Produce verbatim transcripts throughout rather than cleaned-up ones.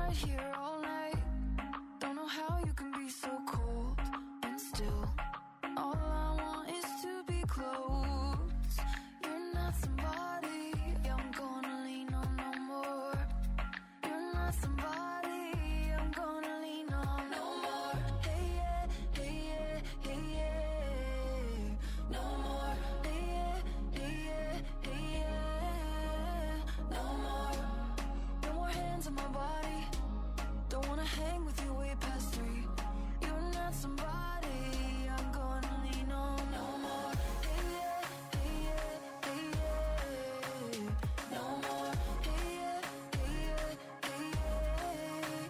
right here all night. Don't know how you can be so cold and still. All I want is to be close. You're not somebody I'm gonna lean on no more. You're not somebody I'm gonna lean on no more. Hey yeah, hey yeah, hey yeah. No more. Hey yeah, hey yeah, hey yeah. No more. No more hands on my body. Don't wanna hang with you way past three. You're not somebody I'm gonna lean on no more. Hey yeah, hey yeah, hey yeah. No more. Hey yeah, hey yeah, hey yeah.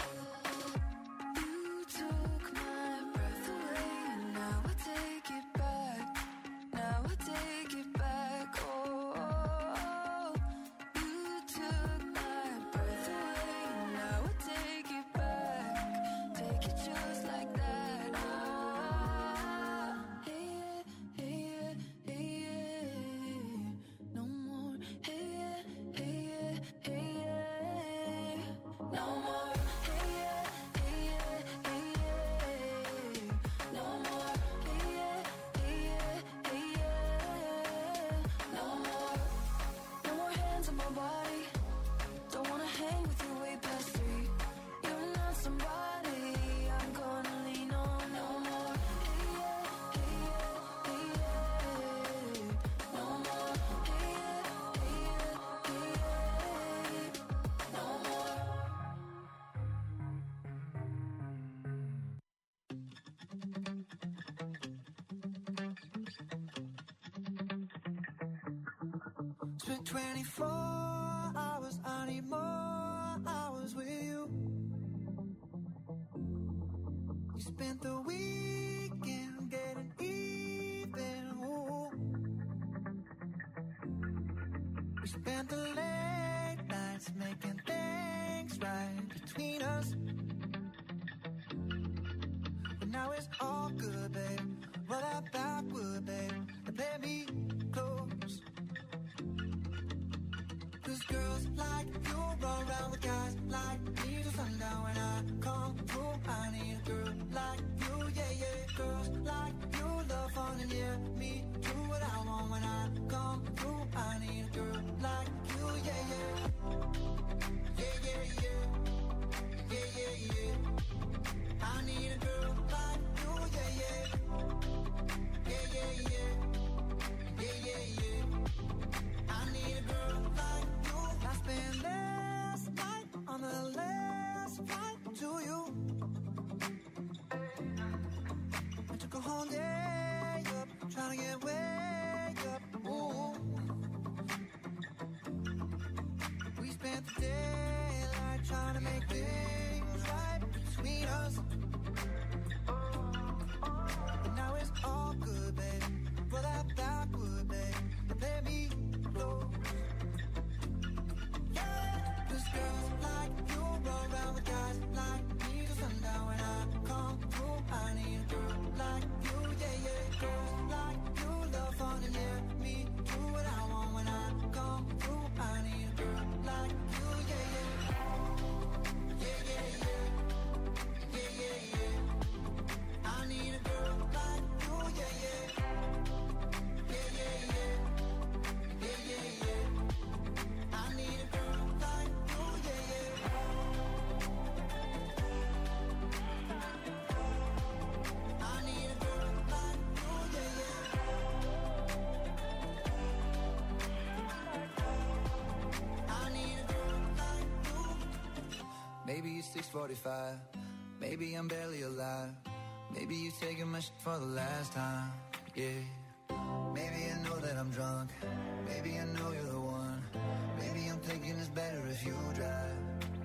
You took my breath away and now I take it back. Now I take it back. Oh, oh. You took my breath away and now I take it back. Take it just like that. Ah, hey yeah, hey yeah, hey yeah. No more. Hey yeah, hey yeah, hey yeah. No more. Hey yeah, hey yeah, hey yeah. No more. Hey yeah, hey yeah, hey yeah. No more. No more hands on my body. Don't wanna hang with you way past three. You're not somebody I'm gonna lean on no more. Hey yeah, hey yeah, hey yeah. No more. Hey yeah, hey yeah, hey yeah. No more. Spent twenty-four hours, I need more hours with you. We spent the weekend getting even. Ooh. We spent the late nights making things right between us. But now it's all good, babe. Roll that backward, babe, and play me close. Cause girls like you run around with guys like me till sundown. When I come through, I need a girl like you, yeah, yeah. Girls like you love fun and yeah, me do what I want. When I come through, I need a girl like you, yeah, yeah. Yeah, yeah, yeah. Yeah, yeah, yeah. I need a girl like you, yeah, yeah. Yeah, yeah, yeah. Yeah, yeah, yeah. I need a girl like you. I spent last night on the last flight to you. I took a whole day up, trying to get way up. Ooh. We spent the daylight trying to make things right between us. But now it's all good, babe. Roll that backward, babe, and play me close. Cause girls like you run around with guys like me till sundown. When I come through, I need a girl like you, yeah, yeah. Girls like you love fun and yeah, me do what I want. When I come through, I need a girl like you, yeah, yeah. Yeah, yeah, yeah. Yeah, yeah, yeah. I need a girl like you, yeah, yeah. Yeah, yeah, yeah. Yeah, yeah, yeah. I need a girl like you, yeah, yeah. I need a girl like you, yeah, yeah. I need a girl like you. Maybe it's six forty-five. Maybe I'm barely alive. Maybe you taking my shit for the last time. Yeah. Maybe I know that I'm drunk. Maybe I know you're the one. Maybe I'm thinking it's better if you drive.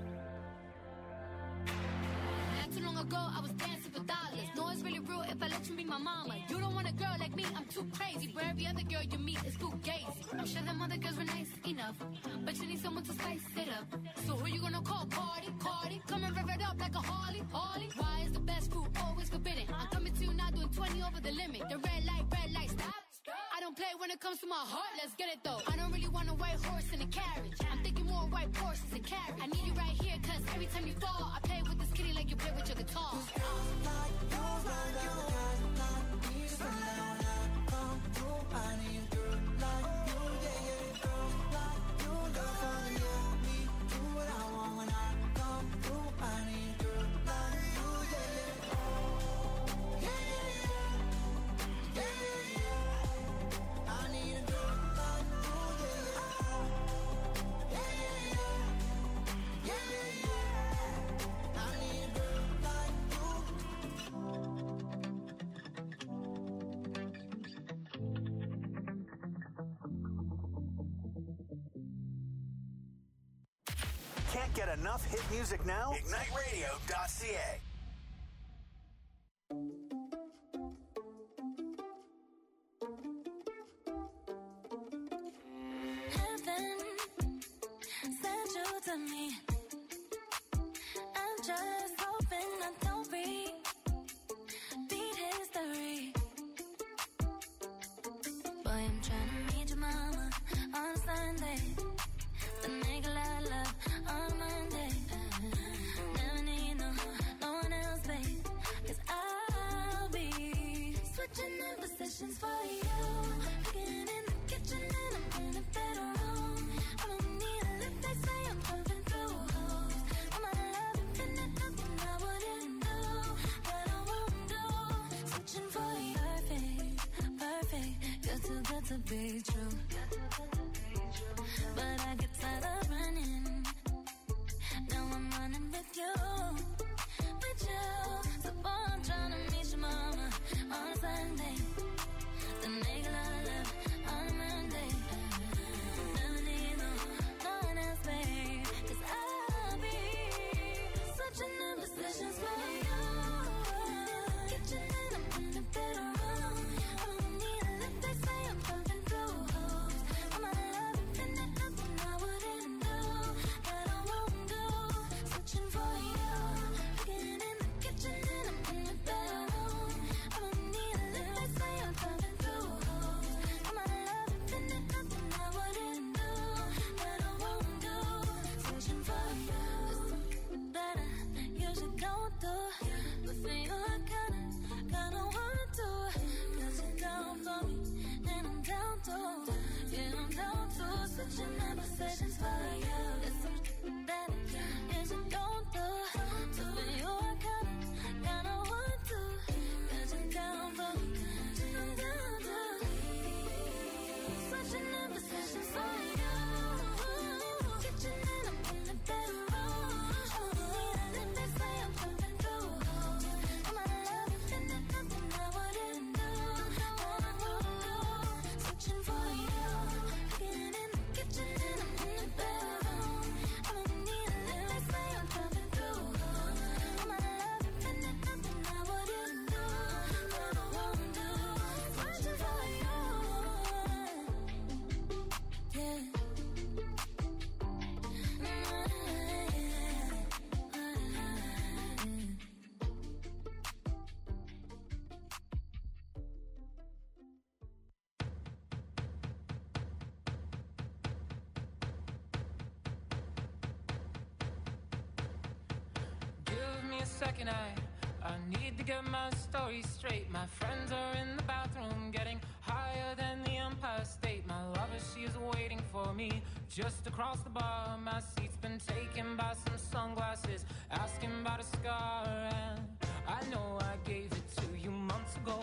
Not too long ago, I was dancing for dollars. No, it's really real if I let you be my mama. You don't want a girl like me, I'm too crazy. Where every other girl you meet is fugazi. I'm sure them other girls were nice enough, but you need someone to spice it up. So who you gonna call? Cardi, Cardi. Come and rev it up like a Harley, Harley. Why is the best food always forbidden? I'm coming to you now doing twenty over the limit. The red light, red light, stop. I don't play when it comes to my heart, let's get it though. I don't really want a white horse in a carriage. I'm thinking more white horses and carriage. I need you right here cause Every time you fall, I play with this kitty like you play with your guitar. Like you, right down the guys like me, just when I come through. I need a girl like you, yeah, yeah. Girls like you, love fun, yeah. Me, do what I want when I come through. I need a girl like you, yeah, yeah. Yeah, yeah, yeah. Yeah, yeah, yeah. I need a girl like you, yeah, yeah. Yeah, yeah, yeah. Yeah, yeah, yeah. I need a girl like you. Can't get enough hit music now? Ignite Radio dot C A. Heaven sent you to me. I'm just hoping I don't repeat history. Boy, I'm trying to meet your mama on Sunday. Then make a lot of love on Monday. Never need no, no one else, babe. Cause I'll be switching in positions for you. Cooking in the kitchen and I'm in the bedroom. I don't need a lift, they say I'm pumping through holes. I'm out of love, infinite, nothing I wouldn't do, that I won't do. Switching for you, perfect, perfect. You're too good to be true. But I get tired of running. Now I'm running with you, with you. So boy, I'm trying to meet your mama on Sunday. Then make a lot of love on Monday. Never need no, no one else, babe. Cause I'll be switching in positions for you. Kitchen and I'm in the bedroom. I don't need a lift, they say I'm pumping through holes. I'm out of love, infinite, nothing I wouldn't do, that I won't do. Switching for you. Cooking in the kitchen and I'm in the bedroom. I don't need a lift, they say I'm pumping through holes. I'm out of love, infinite, nothing I wouldn't do, that I won't do. Switching for you. It's that I usually don't do, but for you I kinda, kinda want to. Cause you're down for me, and I'm down too. Yeah, I'm down to switching my positions for you. It's something that I usually don't do, so for you I kinda, kinda want to. Cause you're down for me, and I'm down too. Switching my positions for you. Kitchen and I'm in the bedroom. Oh, and they say I'm pumping through holes. I'm out of love, infinite, nothing I wouldn't do, that I won't do. Switching for you. Cooking in the kitchen and I'm in the bedroom. I don't need a lift, they say I'm pumping through holes. I'm out of love, infinite, nothing I wouldn't do, that I won't do. Switching for you. Yeah. Give me a second, I I need to get my story straight. My friends are in the bathroom getting higher than the Empire State. My lover, she is waiting for me just across the bar. My seat's been taken by some sunglasses, asking about a scar. And I know I gave it to you months ago.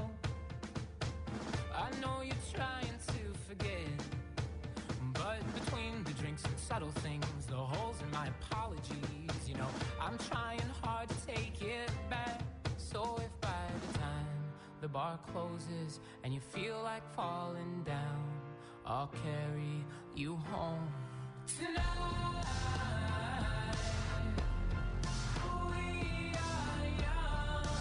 I know you're trying to forget, but between the drinks and subtle things, the holes in my apologies, you know, I'm trying hard to take it back. So if by the time the bar closes and you feel like falling down, I'll carry you home tonight. We are young,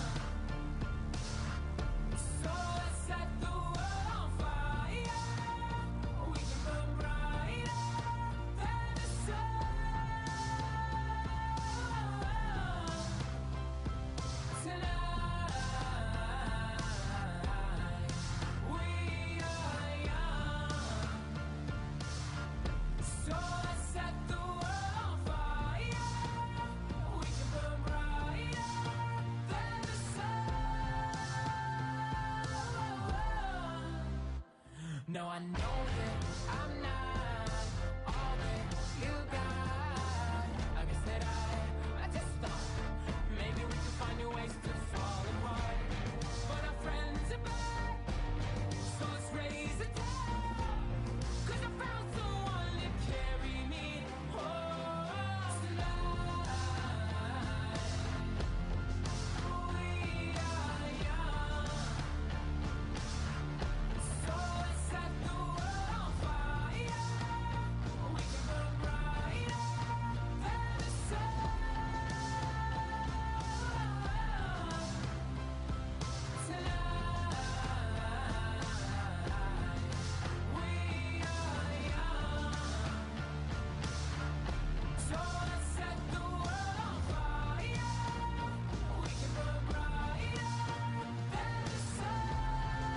so let's set the world on fire. We can burn brighter than the sun. Tonight, we are young, so let's set know that I'm not all that you got. I guess that I, I just thought maybe we could find new ways to fall apart. But our friends are back, so let's raise the tide. 'Cause I found someone to carry me home tonight. We are young, so let's set the world on fire. We can burn brighter than the sun tonight. We are young, so let's set the world on fire. We can burn brighter than the sun.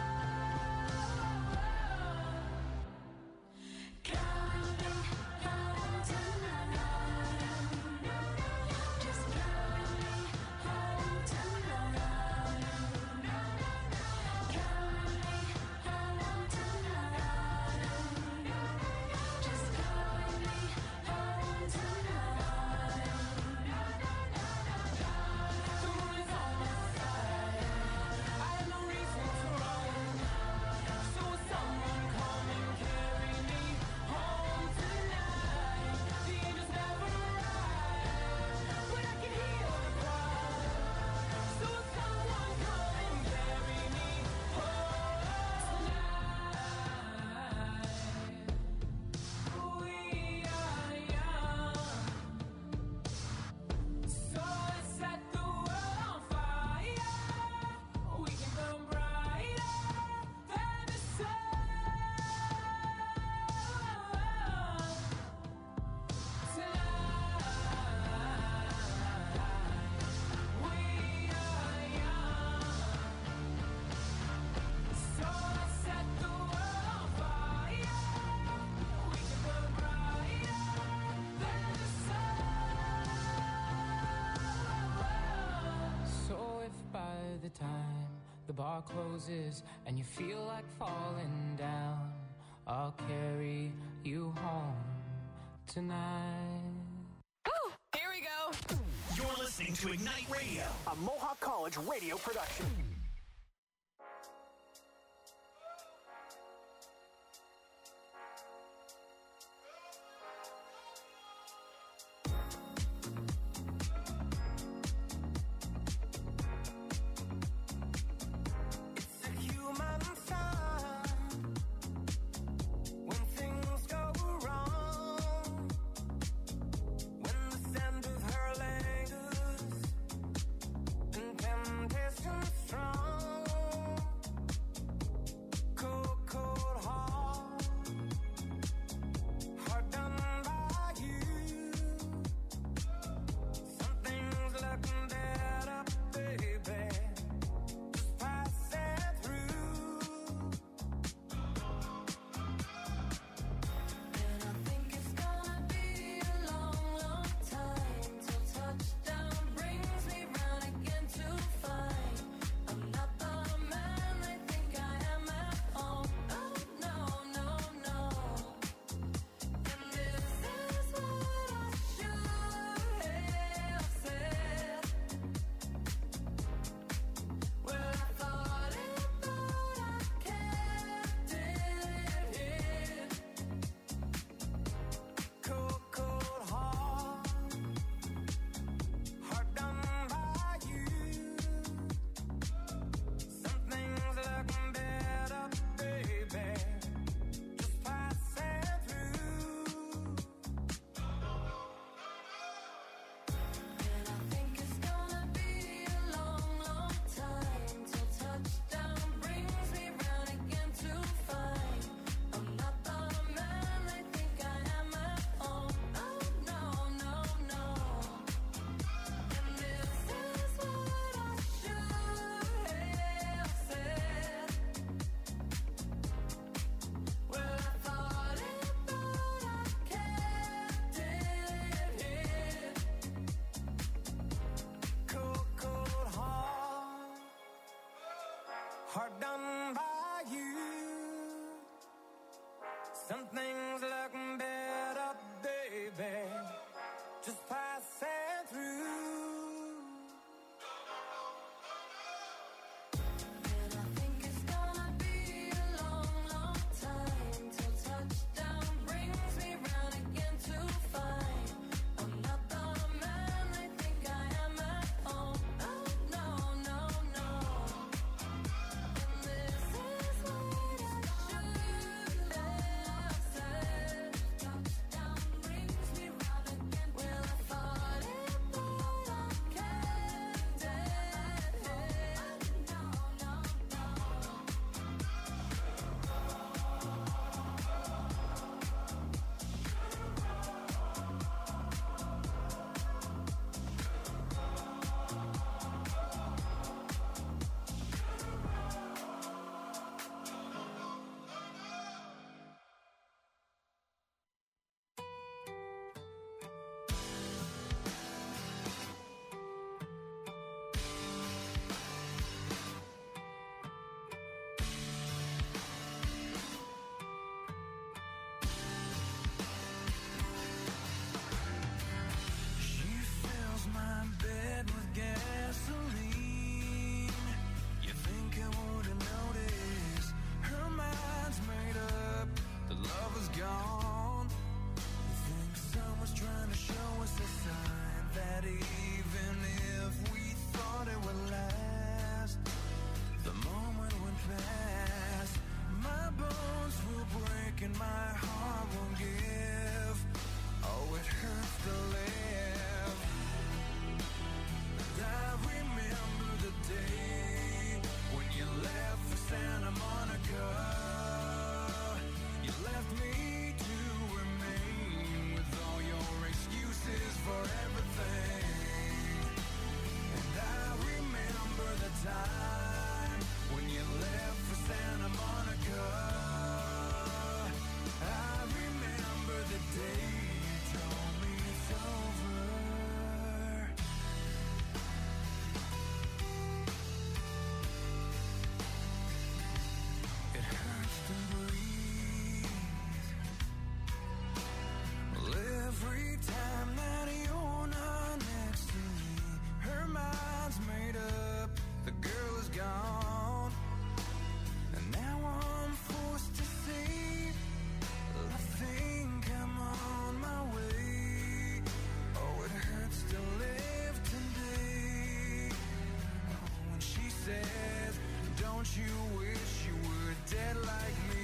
Carry me home tonight. Just carry me home tonight. Carry me home tonight. Just carry me home tonight. The moon is on my side. I have no reason to run. So will someone come and carry me home tonight? The angels never arrive, but I can hear the cry. So will someone come and carry me home tonight? We are young, so let's set the world on fire. We can burn brighter than the sun tonight. We are young, so let's set the world on fire. We can burn brighter than the sun. So if by the time the bar closes and you feel like falling down, I'll carry you home tonight. Here we go. You're listening to Ignite Radio, a Mohawk College radio production. It's a human sign when things go wrong. When the scent of her lingers and temptation strong. Cold, cold heart, heart done by you. Something's looking better, baby. Just pass it through. And I think it's gonna be a long, long time till touchdown brings me round again to find I'm not the man they think I am at home. Oh no, no, no. And this is what I should have said. Well, I thought it, but I kept it hid. Cold, cold heart, heart done by you. Something's looking better, baby. Just pass it through. And I think it's gonna be a long, long time till touchdown brings me round again to find I'm not the man they think I am at home. Oh no, no, no. And this is what I should have said. Well, I thought it, but I kept it hid. Cold, cold heart, heart done by you. just passing through. And I think it's gonna be a long, long time till touchdown brings me round again to find I'm not the man I think I am at home. Oh no, no, no. And this is what I should have said. Touchdown brings me round again. Well, I thought it, but I can't dead. No, no, no. She fills my bed with gasoline. You think I wouldn't notice? Her mind's made up, the love is gone. You think someone's trying to show us a sign that even if we thought it would last, the moment went past. My bones will break and my heart won't give. Oh, it hurts to live. And I remember the day when you left for Santa Monica. You left me to remain with all your excuses for everything. And I remember the time when you left for Santa Monica. I remember the day you told me it's over. It hurts to breathe. Well, every time that you're not next to me, her mind's made up, the girl is gone. And now I'm forced to say, I think I'm on my way. Oh, it hurts to live today. Oh, when she says, don't you wish you were dead like me?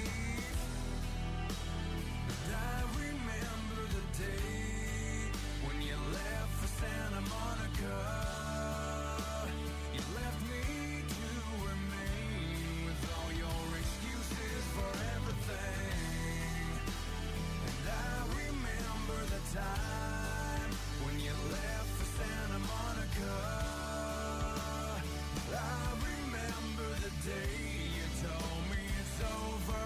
And I remember the day when you left for Santa Monica. You left me to remain with all your excuses for everything. And I remember the time when you left for Santa Monica. I remember the day you told me it's over.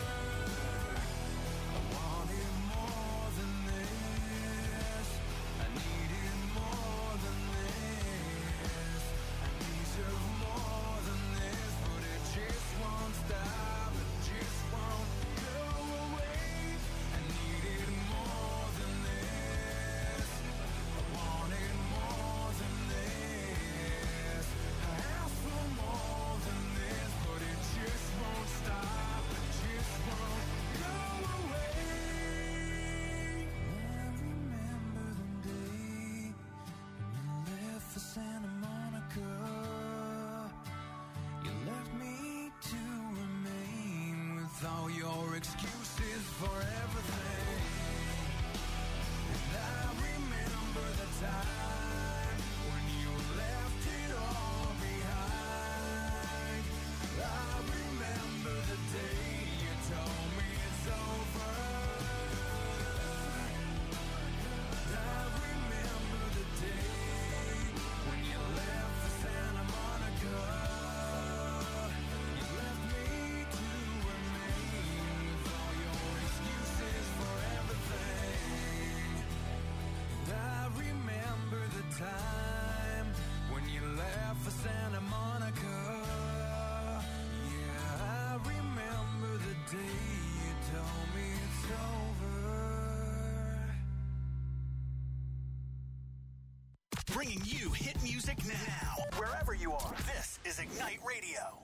I wanted more than this. I needed more than this. I deserve more than this, but it just won't stop. It just won't go away. I needed more than this. I wanted more than this. I asked for more than this, but it just won't stop. It just won't go away. I remember the day when you left for Santa Monica. You left me to remain with all your excuses for everything. And I remember the time when you left it all behind. I remember the day you told me it's over. I remember the day when you left for Santa Monica. You left me to remain with all your excuses for bringing you hit music now. Wherever you are, this is Ignite Radio.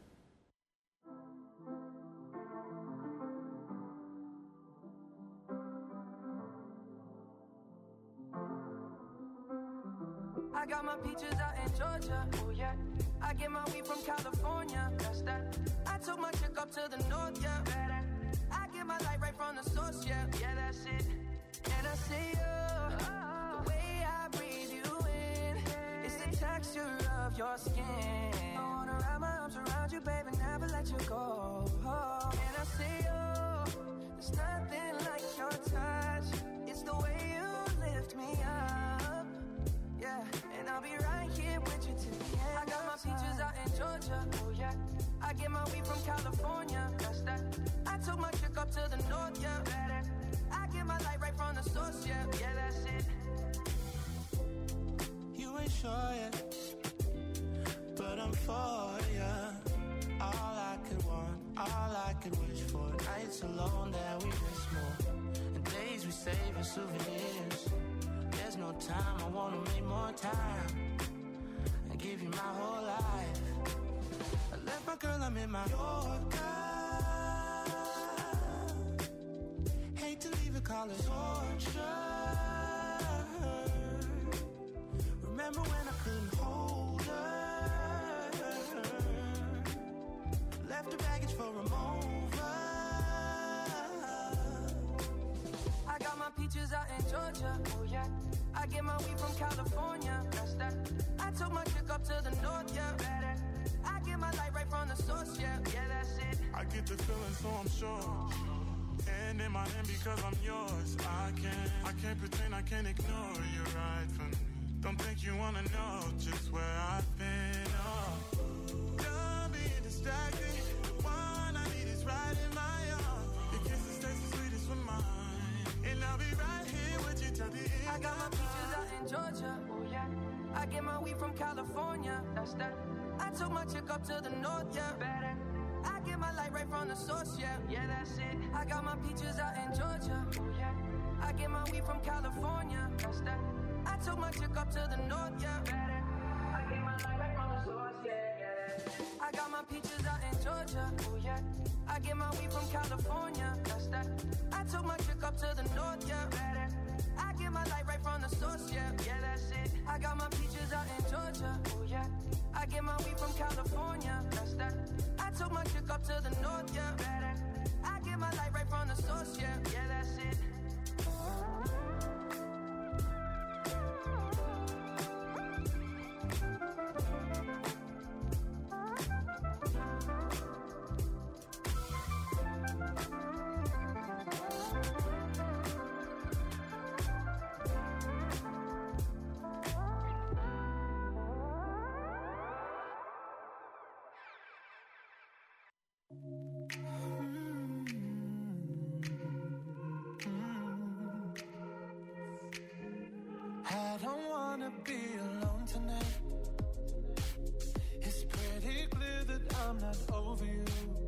I got my peaches out in Georgia, oh yeah. I get my weed from California, that's that. I took my chick up to the north, yeah. I get my light right from the source, yeah. Yeah, that's it. And I see you, the way I breathe you in, it's the texture of your skin. I wanna wrap my arms around you, baby, never let you go. Oh, and I see you, there's nothing like your touch. It's the way you lift me up, yeah. And I'll be right here with you till the end. I got my peaches out in Georgia, oh yeah. I get my weed from California, that's that. I took my chick up to the north, yeah. I get my light right from the source, yeah. Yeah, that's it. You ain't sure yet, but I'm for ya. All I could want, all I could wish for. Nights alone that we miss more, and days we save as souvenirs. There's no time, I wanna make more time and give you my whole life. I left my girl, I'm in my Yorker. Hate to leave it, call it torture. Remember when I couldn't hold her? Left her baggage for a mover. I got my peaches out in Georgia, oh yeah. I get my weed from California, that's that. I took my chick up to the north, yeah. I get my light right from the source, yeah. Yeah, that's it. I get the feeling, so I'm sure. And in my hand because I'm yours. I can't, I can't pretend, I can't ignore you right from me. Don't think you wanna know just where I've been. Oh, don't be distracted. The one I need is right in my arms. Your kisses taste the sweetest with mine, and I'll be right here with you till the end. I got my peaches out in Georgia, oh yeah. I get my weed from California, that's that. I took my chick up to the north, yeah. I get my light right from the source, yeah. Yeah, that's it. I got my peaches out in Georgia, oh yeah. I get my weed from California, that's that. I took my chick up to the north, yeah. I get my light right from the source, yeah, yeah. I got my peaches out in Georgia, oh yeah. I get my weed from California, that's that. I took my chick up to the north, yeah. I get my light right from the source, yeah. Yeah, that's it. I got my peaches out in Georgia, oh yeah. I get my weed from California, that's that. I took my chick up to the north, yeah. I get my light right from the source, yeah. Yeah, that's it. I don't wanna be alone tonight. It's pretty clear that I'm not over you.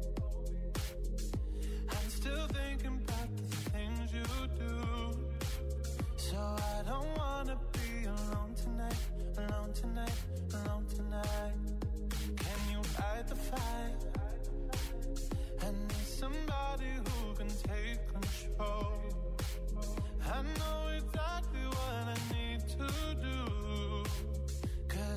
I'm still thinking about the things you do. So I don't wanna be alone tonight, alone tonight, alone tonight. Can you fight the fight? I need somebody who can take control. I know exactly what I need to do. 'Cause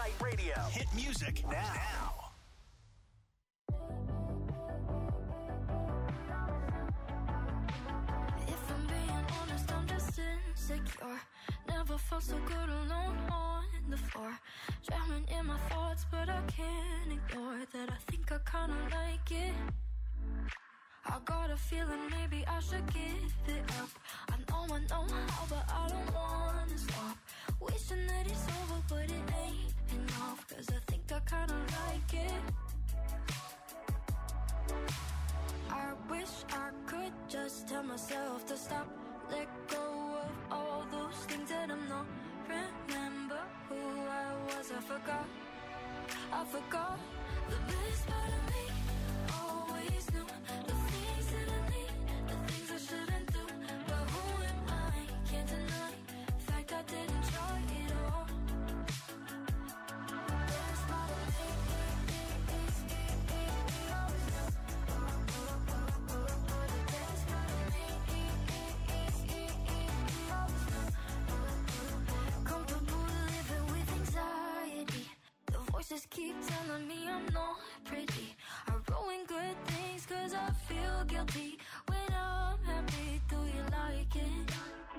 Ignite Radio. Hit music now. If I'm being honest, I'm just insecure. Never felt so good alone on the floor. Drowning in my thoughts, but I can't ignore that. I think I kinda like it. I got a feeling maybe I should give it up. I know I know how, but I don't wanna stop. Wishing that it's over, but it ain't enough. Cause I think I kinda like it. I wish I could just tell myself to stop. Let go of all those things that I'm not. Remember who I was, I forgot. I forgot the best part of me. Always knew the things that I need, the things I shouldn't do. But who am I? Can't deny the fact I didn't try it all. The best part of me is always knew. The best part of me always knew. Comfortable living with anxiety. The voices keep telling me I'm not pretty. I ruin good things cause I feel guilty. When I'm happy, do you like it?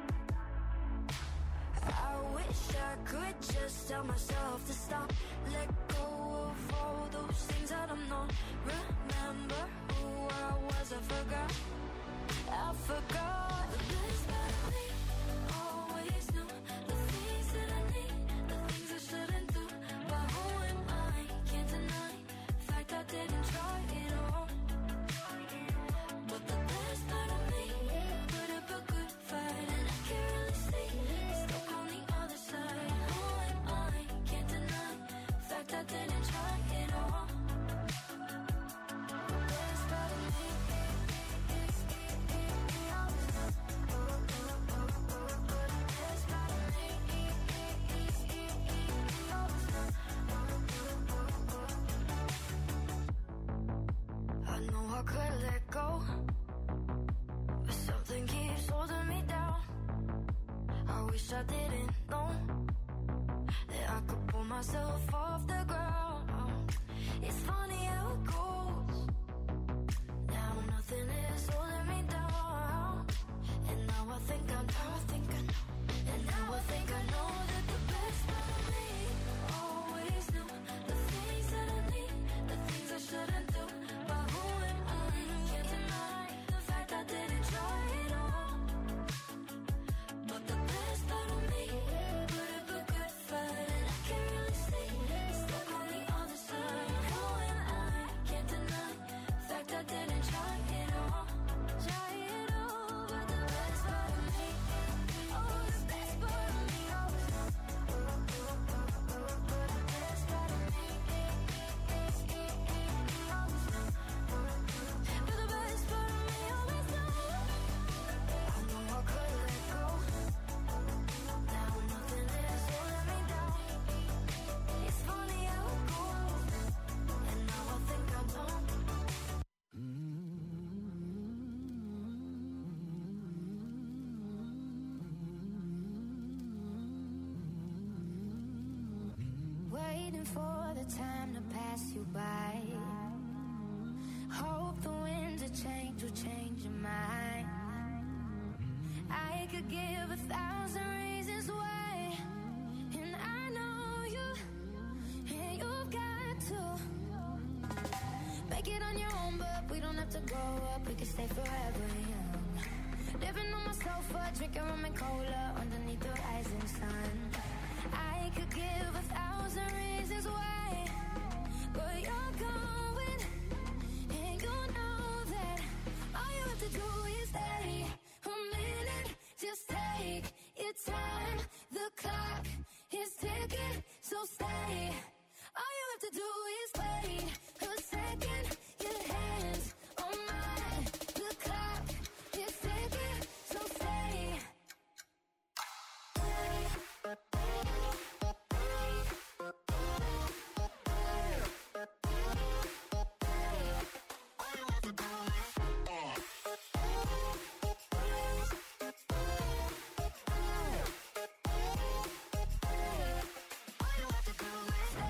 I wish I could just tell myself to stop. Let go of all those things that I'm not. Remember who I was, I forgot. I forgot the best part of me. Always knew the things that I need, the things I shouldn't do. But who am I? Can't deny the fact I didn't try it all. But the best part of me put up a good fight, and I can't really see it's stuck on the other side. Who am I? Can't deny the fact I didn't try it all. The best part of me is always I know I could let go, but something keeps holding me down. I wish I didn't know that I could pull myself off the ground. It's funny how it goes. Now nothing is holding me down. And now I think I know, I think I know. And now I think I know that the best part of me always knew the things that I need, the things I shouldn't do. But who am I? Can't deny the fact I didn't try it all. But the best part of me put up a good fight, and I can't really see it's stuck on the other side. Who am I? Can't deny the fact I didn't try it all. Try it all, but the best part of me, oh, the best part of me always knew. The best part of me always knew. But the best part of me always knew. I know I could let go. Now nothing is holding me down. It's funny how it goes. And now I think I know. Waiting for the time to pass you by. Hope the winds of change will change your mind. I could give a thousand reasons why, and I know you, and you've got to make it on your own, but we don't have to grow up, we can stay forever young. Living on my sofa, drinking rum and cola underneath the rising sun. I could give a thousand reasons why, but you're going, and you know that all you have to do is stay a minute. Just take your time, the clock is ticking, so stay. All you have to do is wait a second, your hands on mine. The clock is ticking, so stay. Stay.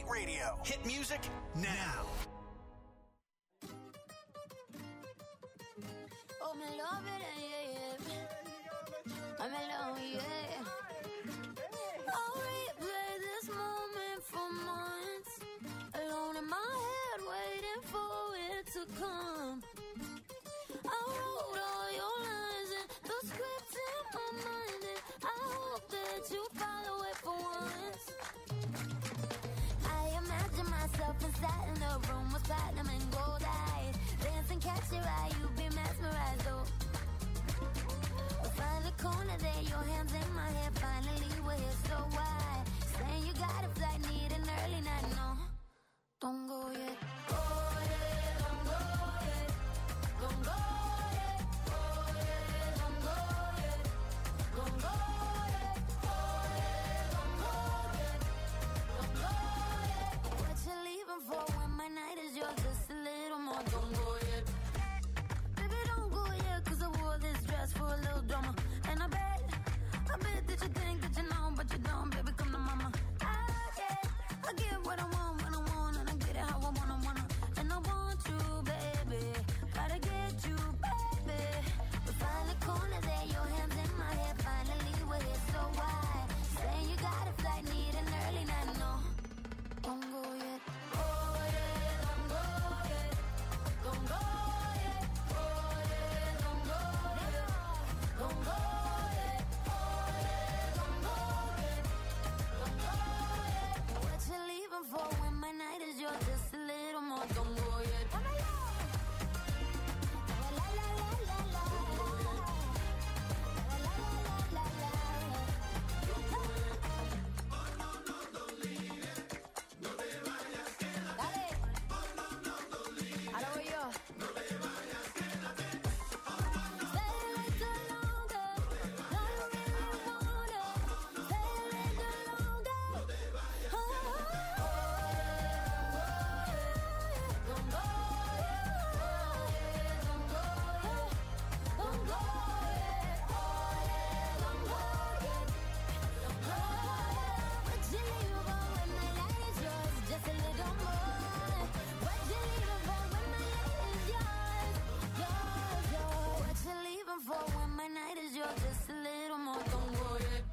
Ignite Radio. Hit music now. Oh, me love it, yeah, yeah. I'm alone, yeah. I'll replay this moment for months. Alone in my head, waiting for it to come. I wrote all your lines and the script in my mind, and I hope that you follow it for once. I imagine myself inside in the room with platinum and gold eyes. Dance and catch your eye, you be mesmerized, oh. We'll find the corner there, your hands in my hair. Finally we're here, so why? Saying you got a flight, need an early night, no. Don't go yet. Go yet, don't go yet. Don't go yet. Go yet, don't go yet. Don't go yet. Go yet, don't go yet. Don't go yet. What you leaving for when my night is yours? Just a little more. Don't go yet. Baby, don't go yet, 'cause I wore this dress for a little drama. And I bet, I bet that you think that you know, but you don't. Baby, come to mama. I get, I get what I want when I want, and I get it how I wanna, wanna. And I want you, baby. Gotta get you, baby. We find the corner there, your hands in my hair. Finally we're here, so why? Saying you got a flight, need an early night, no. Don't go yet. Go yet, don't go yet. Don't go yet. Go yet, don't go yet. Don't go yet. Go yet, don't go yet. Don't go yet. What you leaving for when my night is yours? Just a little more. Don't go yet. La la la la la la. La la la la la la. Dale. Ahora voy yo. Stay a little longer. No, you really want it. Stay a little longer. Oh, don't go yet. Don't go yet. Don't go yet. Don't go yet. Don't go yet. What you leaving for when my light is yours? Just a little more. What you leaving for when my light is yours? Yours, yours. What you leaving for when my night is yours? Just a little more. Don't go yet.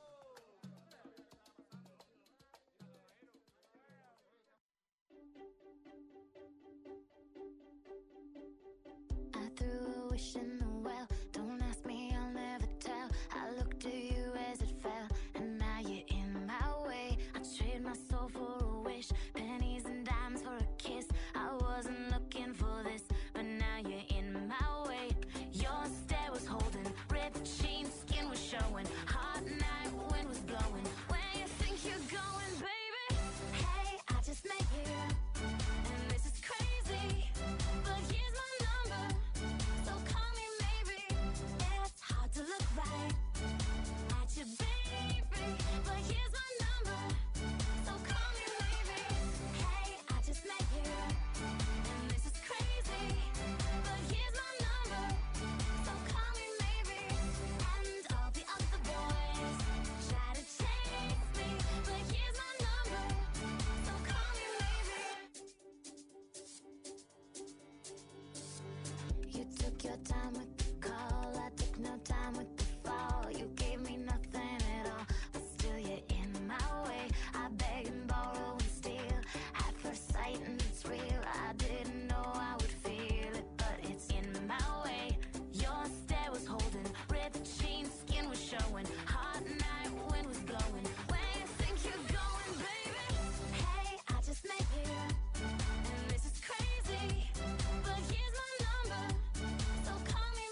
I threw a wish in the well. Don't ask me, I'll never tell. I looked to you as it fell, and now you're in my way. I trade my soul for a wish, pennies and dimes for a kiss. I wasn't looking for this, but now you're in my way. Your stare was holding, ripped jeans, skin was showing. Hot night, wind was blowing. Where you think you're going, baby? Hey, I just met you, and this is crazy. But here's my number, so call me maybe. It's hard to look right at you, baby. But here's my number, so call me maybe. Hey, I just met you, and this is crazy. But here's my number, so call me maybe. And all the other boys try to chase me, but here's my number, so call me maybe. You took your time with the call, I took no time with the fall. You gave me nothing at all, but still you're in my way. I beg and borrow and steal at first sight, and it's real. I didn't know I would feel it, but it's in my way. Your stare was holding, ripped jeans, skin was showing. Hot night, wind was blowing. Where you think you're going, baby? Hey, I just met you, and this is crazy. But here's my number, so call me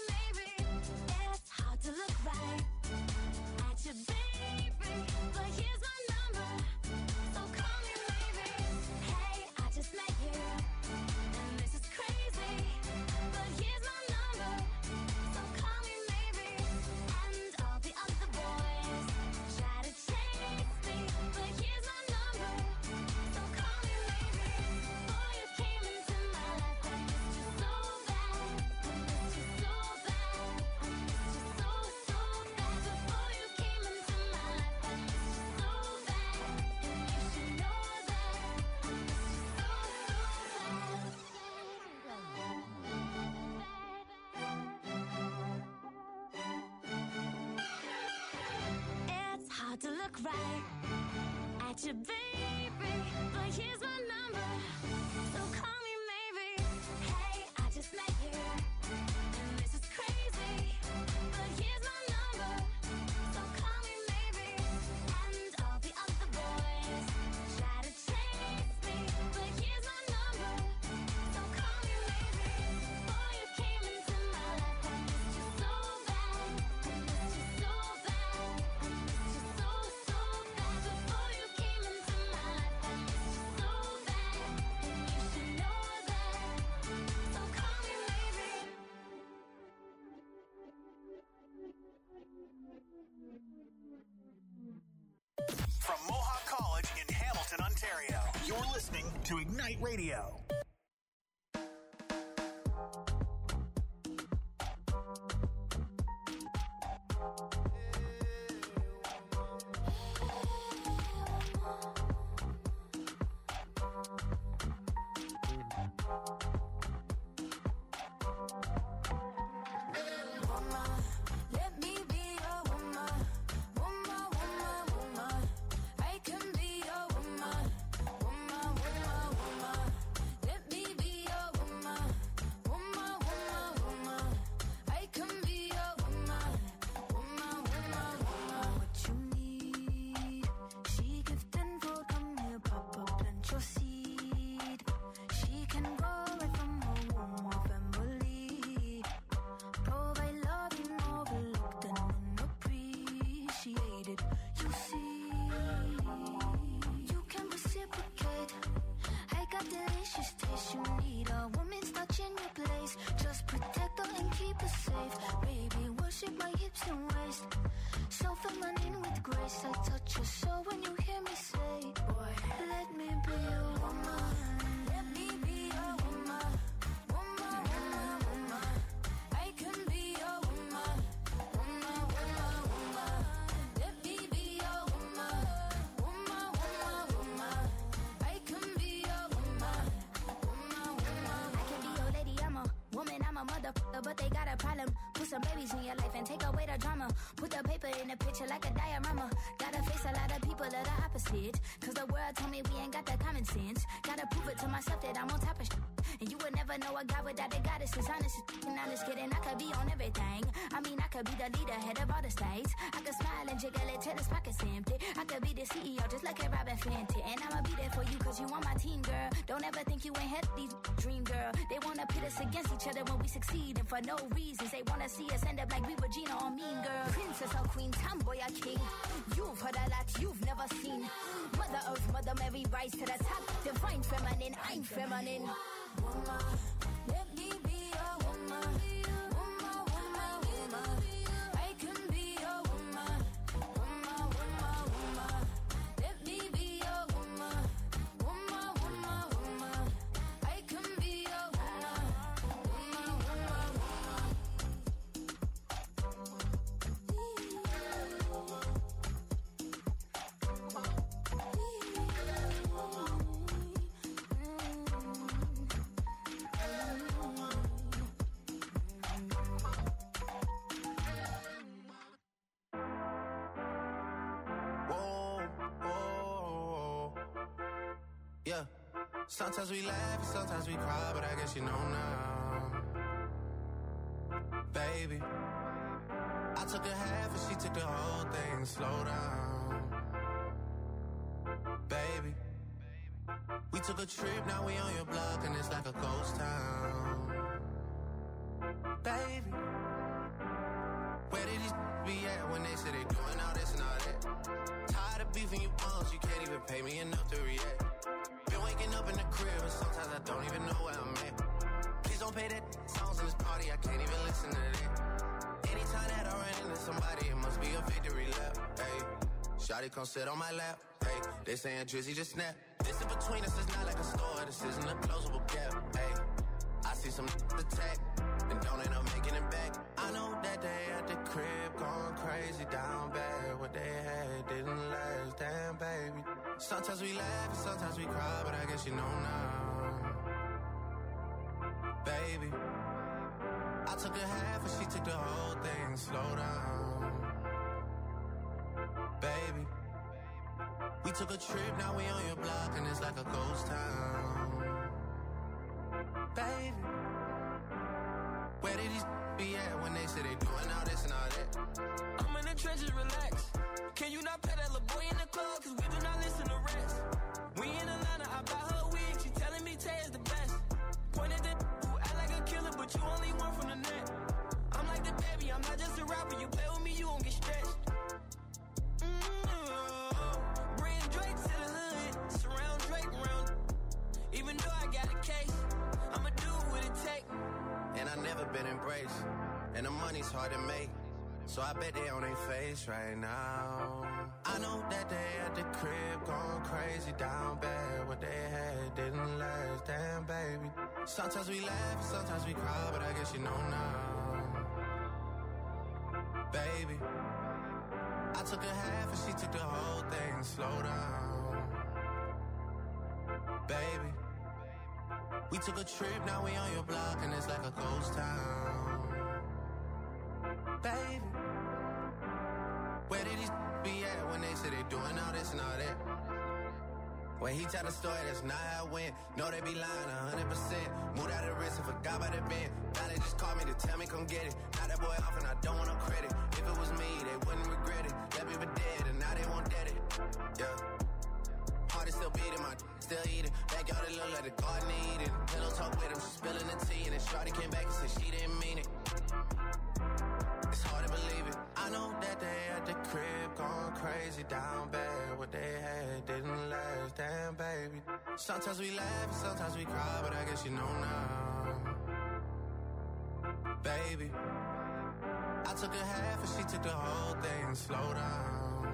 look right at you, baby. But here's my number, so call me maybe. Hey, I just met you, and this is crazy. But here's my number, so call me maybe. And all the other boys try to chase me, but here's my number, so call me maybe. Before you came into my life, I missed you so bad. I missed you so bad. I missed you so, so bad. Before you came into my life, I missed you so bad. And you should know that. So call me maybe. From Mohawk College in Hamilton, Ontario, you're listening to Ignite Radio. Woman, let me be your woman. Woman, woman, woman. I can be your woman. Woman, woman, woman. Let me be your woman. Woman, woman, woman. I can be your woman. Woman, woman, woman. What you need, she give tenfold. Come here, Papa, plant your seed. She can go right from her womb or family. Provide love you overlooked and unappreciated. You see, you can reciprocate. I got delicious taste. You need a woman's touch in your place. Just protect her and keep her safe. Baby, worship my hips and waist. So feminine with grace. I touch your soul when you hear me say, boy, let me be your woman. Let me be your woman. Woman, woman, woman. I can be your woman. Woman, woman, woman. Let me be your woman. Woman, woman, woman. I can be your woman. Woman, woman. I can be your lady, I'm a woman, I'm a motherfucker, but they got a problem. Put some babies in your life and take away the drama. Put the paper in the picture like a diorama. Gotta face a lot of people that are opposite. Cause the world told me we ain't got that common sense. Gotta prove it to myself that I'm on top of shit. And you would never know a guy without the goddess is honest. And I'm just kidding, I could be on everything. I mean, I could be the leader, head of all the states. I could smile and jiggle it till his pockets empty. I could be the C E O just like a Robin Fenty. And I'ma be there for you cause you on my team, girl. Don't ever think you ain't had these dream, girl. They wanna pit us against each other when we succeed. And for no reasons, they wanna see us end up like we were Gina or Mean Girl. Princess or queen, tomboy or king. You've heard a lot you've never seen. Mother Earth, Mother Mary, rise to the top. Divine feminine, I'm feminine. Woman, let me be your woman. Woman, woman, woman. I can be your woman. Woman, woman, woman. Let me be your woman. Woman, woman, woman. I can be your woman. Woman, woman, woman. Whoa, whoa, yeah. Sometimes we laugh, sometimes we cry, but I guess you know now, baby. I took a half and she took the whole thing. Slow down, baby. We took a trip, now we on your block and it's like a ghost town, baby. Where did these be at when they say they doing all this and all that? Tired of beefing you bums, you can't even pay me enough to react. Been waking up in the crib and sometimes I don't even know where I'm at. Please don't pay that songs in this party, I can't even listen to that. Anytime that I run into somebody, it must be a victory lap. Hey, shawty come sit on my lap. Hey, they saying Drizzy just snap. This in between us is not like a store, this isn't a closable gap. Hey, I see some attack and don't end up making it back. I know that they at the crib going crazy down bad. What they had didn't last, damn baby. Sometimes we laugh and sometimes we cry, but I guess you know now, baby. I took a half and she took the whole thing. Slow down, baby. We took a trip, now we on your block, and it's like a ghost town. Baby, where did these be at when they say they doing all this and all that? I'm in the trenches, relax. Can you not pet that little boy in the club? Cause we do not listen to rest. We in Atlanta, I buy her wig. She telling me Tay is the best. Pointed at who act like a killer, but you only one from the net. I'm like the baby, I'm not just a rapper. You play with me, you won't get stretched. Mm-hmm. Bring Drake to the hood. Surround Drake around. Even though I got a case, I'ma do what it take. And I never been embraced. And the money's hard to make. So I bet they on their face right now. I know that they at the crib going crazy down bad. What they had didn't last, damn baby. Sometimes we laugh and sometimes we cry, but I guess you know now. Baby, I took a half and she took the whole thing. Slow down. Baby, we took a trip, now we on your block and it's like a ghost town. Baby, where did these be at when they say they doing all this and all that? When he tell the story, that's not how it went. No, they be lying a hundred percent. Moved out of the risk and forgot about the bend. Now they just call me to tell me come get it. Now that boy off and I don't want no credit. If it was me, they wouldn't regret it. Left me for dead and now they won't dead it. Yeah. Heart is still beating, my still eating. Backyard it look like the garden eating. Pillow talk with him, she spilling the tea. And then Shawty came back and said she didn't mean it. It's hard to believe it. I know that they at the crib going crazy down bad. What they had didn't last, damn baby. Sometimes we laugh and sometimes we cry, but I guess you know now. Baby, I took a half and she took the whole thing. Slow down.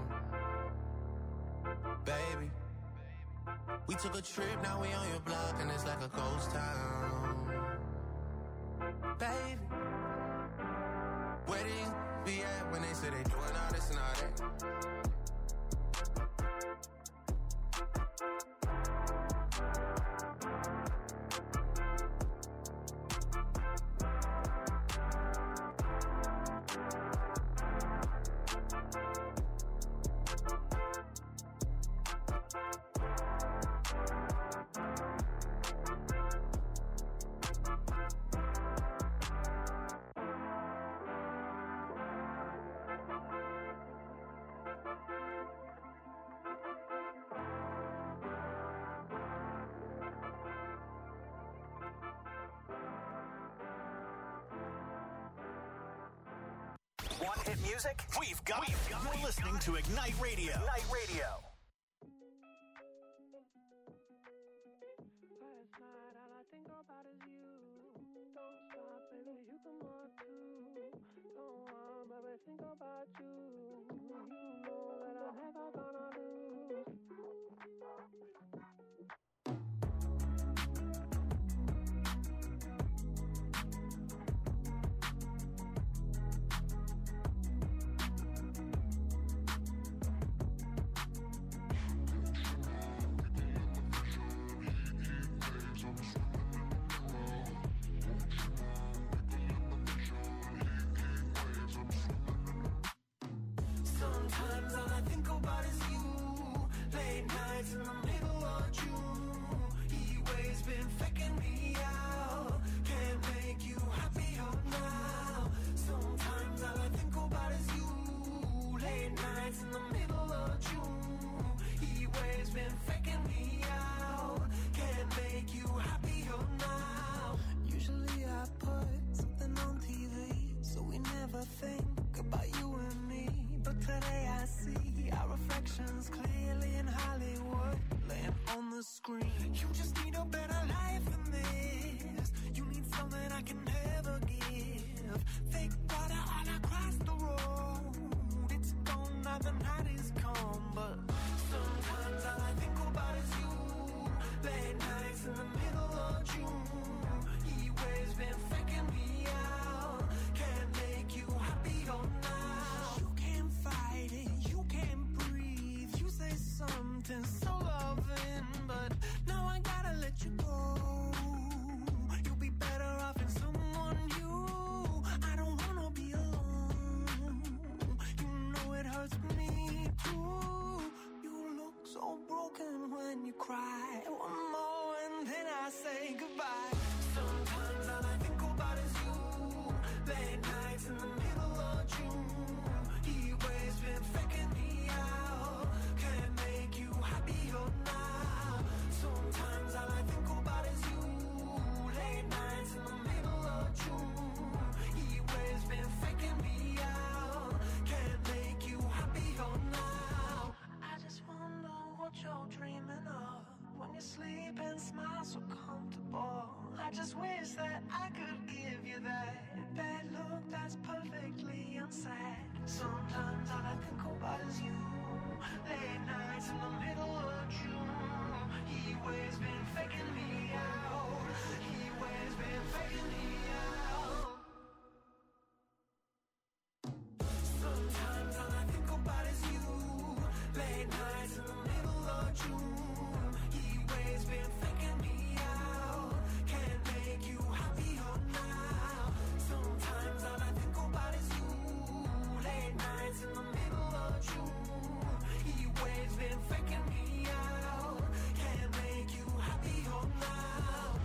Baby, we took a trip, now we on your block and it's like a ghost town. Baby, where these be at when they say they doing all this and all that? Want hit music? We've got it. You're listening to Ignite Radio. Ignite Radio. Last night, all I think about is you. Don't stop, baby, you can more too. Don't want, baby, think about you. You know that I'm never gonna lose. Sometimes all I think about is you. Late nights in the middle of June. Heat waves been faking me out. Can't make you happier now. Sometimes all I think about is you. Late nights in the middle of June. Heat waves been faking me out. Can't make you happier now. Usually I put something on T V, so we never think about you and me. But today I see our reflections clearly in Hollywood, laying on the screen. You just need a better life than this. then you cry. One more and then I say goodbye. Sometimes all I think about is you. Late nights in the middle of June. He waves been faking me out. Can't make you happier now. Sometimes all I think about is you. Late nights in the middle of June. He waves been faking me out. Can't make you happier now. I just wonder what you're dreaming of when you sleep and smile so comfortable. I just wish that I could give you that bad look that's perfectly unsaid. Sometimes all I think about is you. Late nights in the middle of June. He waves been faking me out. He waves been faking me out. Sometimes all I think about is you. Late nights in the middle of June. He waves been faking me out. Can't make you happier now. Sometimes all I think about is you. Late nights in the middle of June. He waves been faking me out. Can't make you happier now.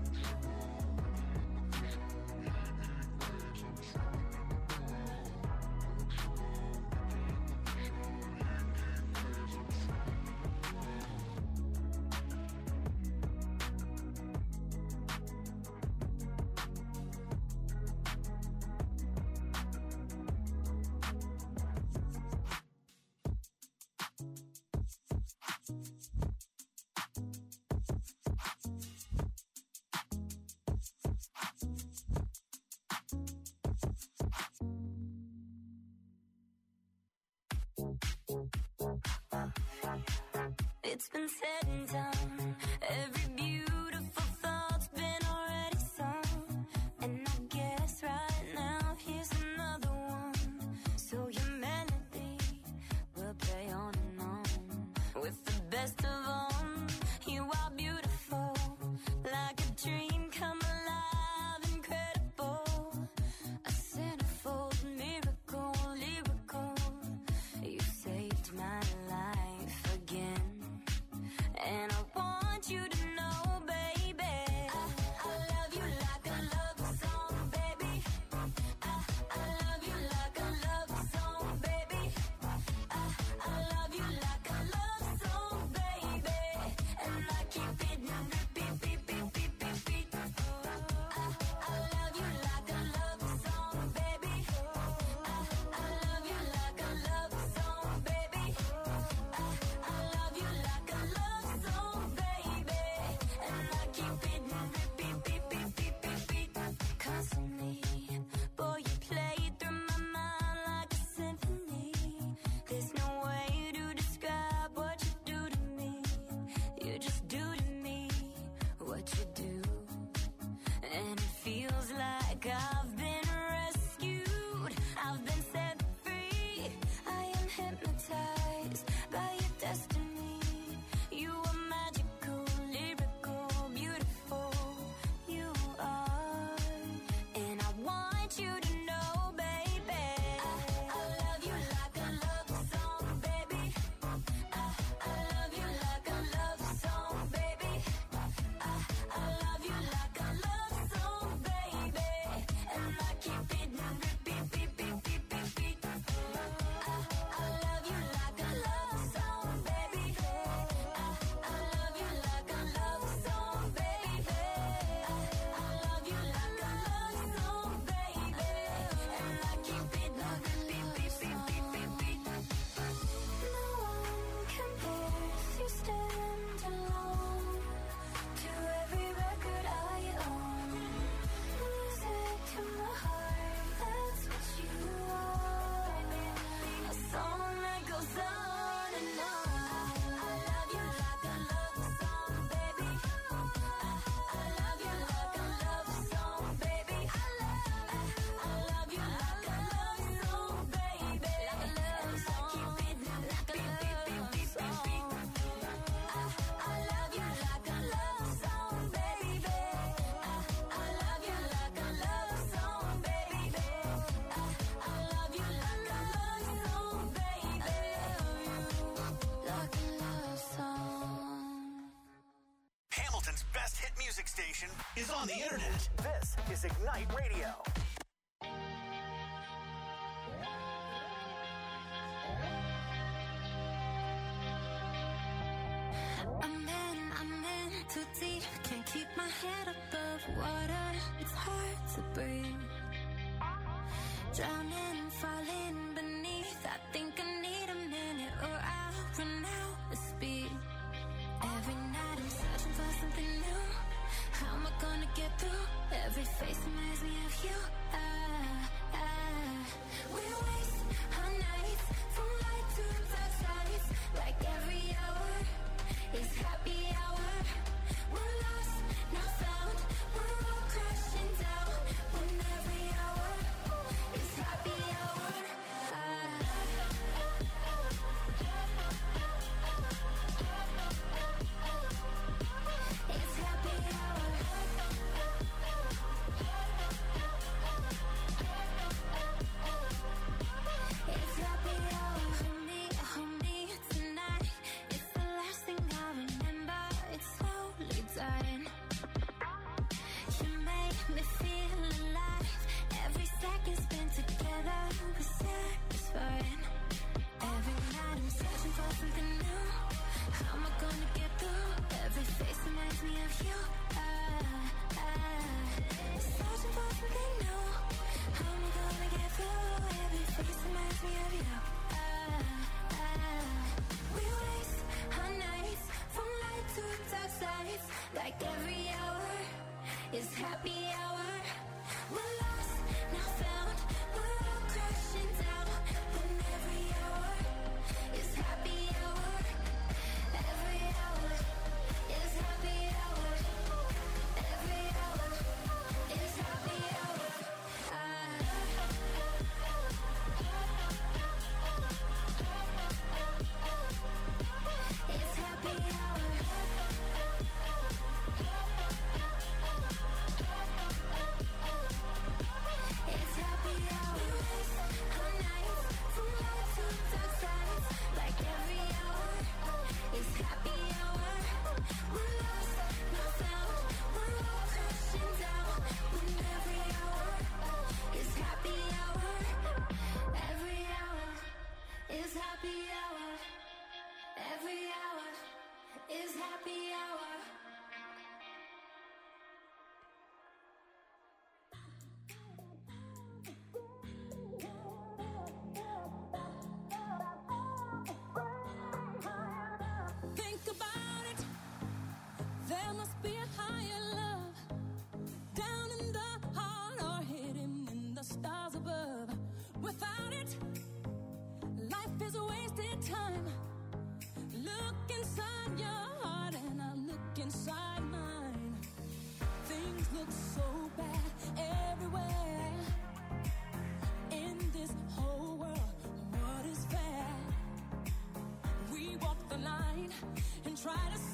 It's been said and done. Every beautiful thought's been already sung. And I guess right now here's another one. So your melody will play on and on. With the best of them, you are beautiful. Like a dream come alive, incredible. A centerfold miracle, lyrical. You saved my life again. And I want you to know, baby, I, I love you like a love song, baby. I, I love you like a love song, baby. I, I love you like a love song, baby. And I keep it repeat, beat, beat, beat, beat, beat. I, I love you like a love song, baby. I, I love you like a love song, baby. I, I love you like a love song, baby. And I keep it repeat, beat, beat, beat, beat, beat. Constantly, boy, you play through my mind like a symphony. There's no way to describe what you do to me. You just do to me what you do. And it feels like I've been rescued. I've been set free. I am hypnotized by your destiny. You are magical, lyrical, beautiful. You are. And I want you to know, baby, I, I love you like a love song, baby. I, I love you like a love song, baby. I, I love you like a love song, baby. And I keep it repeat, beat, beat, beat, beat, beat. I, I love you like station is on the internet. This is Ignite Radio. I'm in, I'm in too deep. Can't keep my head above water. It's hard to breathe. Drowning, falling beneath. I think I need a minute or I'll run out of speed. Every night I'm searching for something new. How am I gonna get through? Every face reminds me of you. Ah, ah. We waste our nights from light to dark sides. Like every hour is happy hour. We're lost, not found. We're all crashing down. When every hour is happy hour. Ah. It's happy hour. It's happy hour. Hold me, hold me tonight. It's the last thing I remember. It's slowly dying. You make me feel alive. Every second spent together was satisfying. Every night I'm searching for something new. How am I gonna get through? Every face reminds me of you. Ah, ah. Searching for something new. How am I gonna get through? Every face reminds me of you. Ah, ah. We waste our nights from light to dark sides. Like every hour is happy hour. We're lost, not found. We're all crashing down. When every hour is happy hour. Every hour is happy hour. Every hour is happy hour. Ah. It's happy hour. It's happy hour. We waste our nights from light to dark sides. Like every hour is happy hour. We're lost, not found. We're all crashing down. When every hour is happy hour. Every hour is happy hour. Every hour is happy hour. Think about it. There must be a higher love down in the heart or hidden in the stars above. Without it, life is a wasted time. Look inside your heart and I look inside mine. Things look so bad everywhere. In this whole world, what is fair? We walk the line and try to